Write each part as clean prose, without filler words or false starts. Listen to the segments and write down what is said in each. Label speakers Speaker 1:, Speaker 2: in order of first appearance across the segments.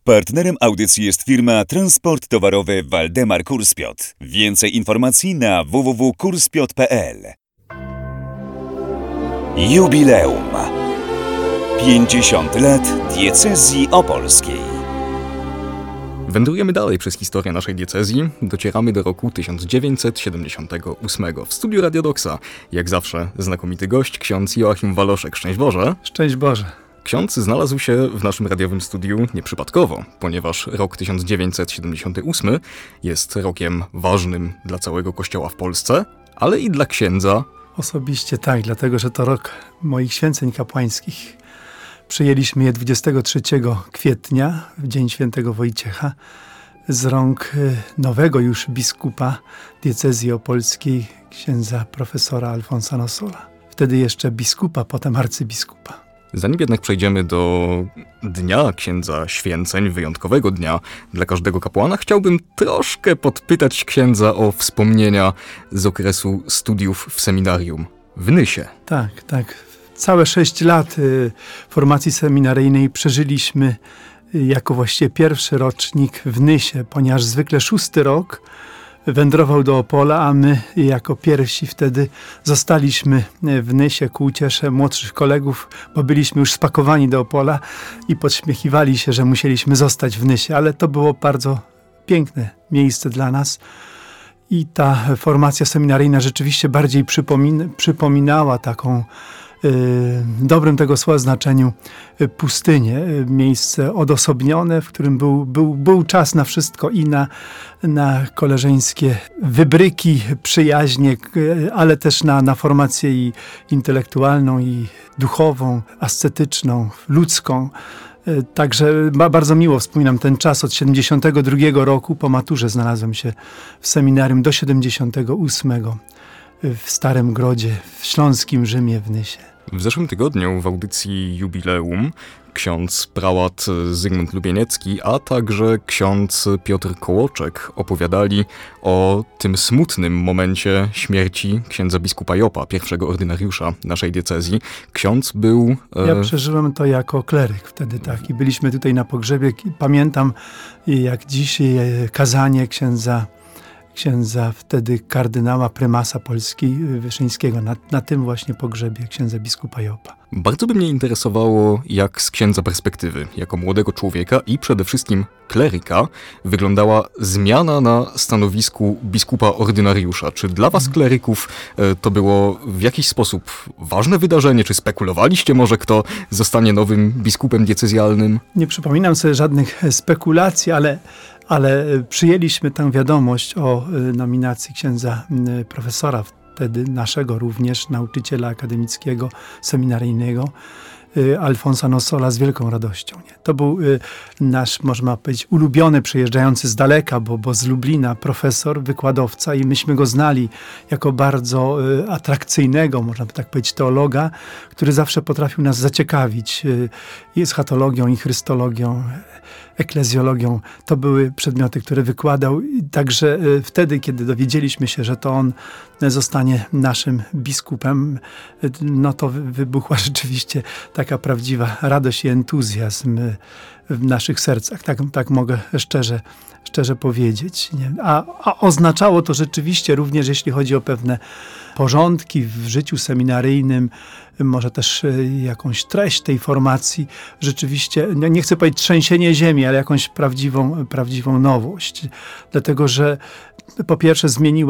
Speaker 1: Partnerem audycji jest firma Transport Towarowy Waldemar Kurspiot. Więcej informacji na www.kurspiot.pl. Jubileum. 50 lat diecezji opolskiej.
Speaker 2: Wędrujemy dalej przez historię naszej diecezji. Docieramy do roku 1978. W studiu Radio Doksa, jak zawsze, znakomity gość, ksiądz Joachim Waloszek. Szczęść Boże.
Speaker 3: Szczęść Boże.
Speaker 2: Ksiądz znalazł się w naszym radiowym studiu nieprzypadkowo, ponieważ rok 1978 jest rokiem ważnym dla całego Kościoła w Polsce, ale i dla księdza.
Speaker 3: Osobiście tak, dlatego że to rok moich święceń kapłańskich. Przyjęliśmy je 23 kwietnia, w dzień świętego Wojciecha, z rąk nowego już biskupa diecezji opolskiej, księdza profesora Alfonsa Nossola. Wtedy jeszcze biskupa, potem arcybiskupa.
Speaker 2: Zanim jednak przejdziemy do dnia księdza święceń, wyjątkowego dnia dla każdego kapłana, chciałbym troszkę podpytać księdza o wspomnienia z okresu studiów w seminarium w Nysie.
Speaker 3: Tak. Całe 6 lat formacji seminaryjnej przeżyliśmy jako właściwie pierwszy rocznik w Nysie, ponieważ zwykle 6. rok wędrował do Opola, a my jako pierwsi wtedy zostaliśmy w Nysie ku uciesze młodszych kolegów, bo byliśmy już spakowani do Opola i podśmiechiwali się, że musieliśmy zostać w Nysie, ale to było bardzo piękne miejsce dla nas. I ta formacja seminaryjna rzeczywiście bardziej przypominała taką dobrym tego słowa znaczeniu pustynię, miejsce odosobnione, w którym był czas na wszystko i na koleżeńskie wybryki, przyjaźnie, ale też na formację i intelektualną, i duchową, ascetyczną, ludzką. Także bardzo miło wspominam ten czas od 72 roku. Po maturze znalazłem się w seminarium do 78 w Starym Grodzie, w Śląskim Rzymie w Nysie.
Speaker 2: W zeszłym tygodniu w audycji Jubileum ksiądz prałat Zygmunt Lubieniecki, a także ksiądz Piotr Kołoczek opowiadali o tym smutnym momencie śmierci księdza biskupa Jopa, pierwszego ordynariusza naszej diecezji. Ksiądz był...
Speaker 3: Ja przeżyłem to jako kleryk wtedy, tak. I byliśmy tutaj na pogrzebie. Pamiętam jak dziś kazanie księdza wtedy kardynała prymasa Polski Wyszyńskiego na tym właśnie pogrzebie księdza biskupa Jopa.
Speaker 2: Bardzo by mnie interesowało, jak z księdza perspektywy, jako młodego człowieka i przede wszystkim kleryka, wyglądała zmiana na stanowisku biskupa ordynariusza. Czy dla was, kleryków, to było w jakiś sposób ważne wydarzenie? Czy spekulowaliście może, kto zostanie nowym biskupem diecezjalnym?
Speaker 3: Nie przypominam sobie żadnych spekulacji, ale przyjęliśmy tę wiadomość o nominacji księdza profesora, wtedy naszego również nauczyciela akademickiego, seminaryjnego, Alfonsa Nossola, z wielką radością. Nie? To był nasz, można powiedzieć, ulubiony, przyjeżdżający z daleka, bo z Lublina, profesor, wykładowca, i myśmy go znali jako bardzo atrakcyjnego, można by tak powiedzieć, teologa, który zawsze potrafił nas zaciekawić i eschatologią, i chrystologią, eklezjologią. To były przedmioty, które wykładał. I także wtedy, kiedy dowiedzieliśmy się, że to on zostanie naszym biskupem, no to wybuchła rzeczywiście taka prawdziwa radość i entuzjazm w naszych sercach. Tak mogę szczerze powiedzieć. Nie? A oznaczało to rzeczywiście również, jeśli chodzi o pewne porządki w życiu seminaryjnym, może też jakąś treść tej formacji, rzeczywiście, nie chcę powiedzieć trzęsienie ziemi, ale jakąś prawdziwą nowość. Dlatego, że po pierwsze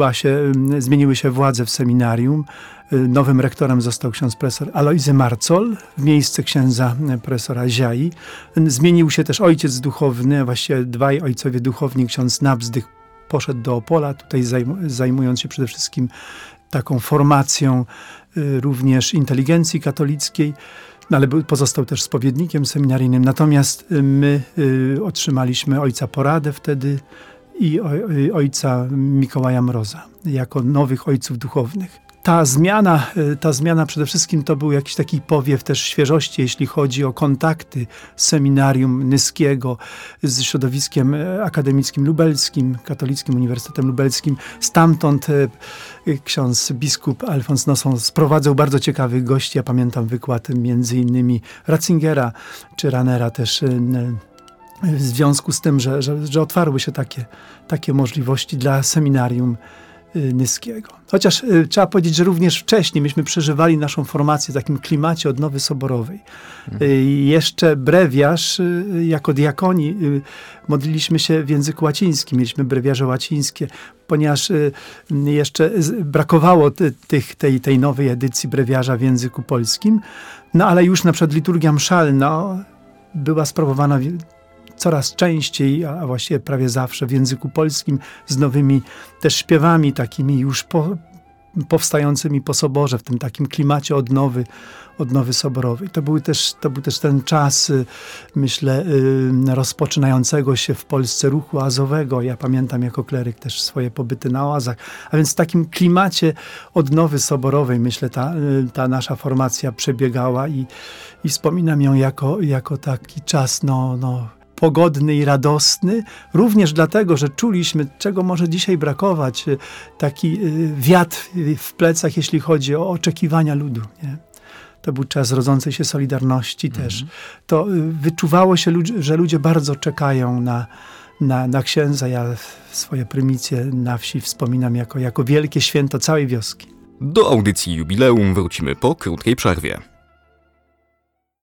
Speaker 3: zmieniły się władze w seminarium. Nowym rektorem został ksiądz profesor Alojzy Marcol w miejsce księdza profesora Ziai. Zmienił się też ojciec duchowny, właściwie dwaj ojcowie duchowni, ksiądz Nabzdych poszedł do Opola, tutaj zajmując się przede wszystkim taką formacją również inteligencji katolickiej, ale pozostał też spowiednikiem seminaryjnym. Natomiast my otrzymaliśmy ojca Poradę wtedy i ojca Mikołaja Mroza jako nowych ojców duchownych. Ta zmiana przede wszystkim to był jakiś taki powiew też świeżości, jeśli chodzi o kontakty z seminarium nyskiego, z środowiskiem akademickim lubelskim, Katolickim Uniwersytetem Lubelskim. Stamtąd ksiądz biskup Alfons Nosson sprowadzał bardzo ciekawych gości. Ja pamiętam wykład między innymi Ratzingera czy Ranera też w związku z tym, że otwarły się takie możliwości dla seminarium Nyskiego. Chociaż trzeba powiedzieć, że również wcześniej myśmy przeżywali naszą formację w takim klimacie odnowy soborowej. Jeszcze brewiarz, jako diakoni, modliliśmy się w języku łacińskim. Mieliśmy brewiarze łacińskie, ponieważ jeszcze brakowało tej nowej edycji brewiarza w języku polskim. No ale już na przykład liturgia mszalna była sprawowana coraz częściej, a właściwie prawie zawsze w języku polskim, z nowymi też śpiewami takimi już powstającymi po soborze, w tym takim klimacie odnowy soborowej. To był też ten czas, myślę, rozpoczynającego się w Polsce ruchu oazowego. Ja pamiętam jako kleryk też swoje pobyty na oazach. A więc w takim klimacie odnowy soborowej, myślę, ta nasza formacja przebiegała i wspominam ją jako taki czas, pogodny i radosny, również dlatego, że czuliśmy, czego może dzisiaj brakować, taki wiatr w plecach, jeśli chodzi o oczekiwania ludu. Nie? To był czas rodzącej się solidarności też. To wyczuwało się, że ludzie bardzo czekają na księdza. Ja swoje prymicje na wsi wspominam jako wielkie święto całej wioski.
Speaker 2: Do audycji jubileum wrócimy po krótkiej przerwie.